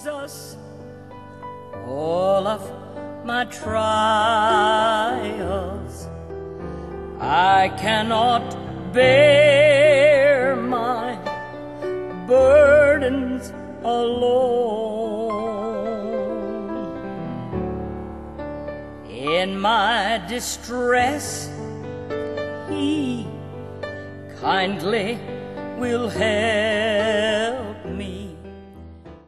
Jesus, all of my trials. I cannot bear my burdens alone. In my distress, He kindly will help me.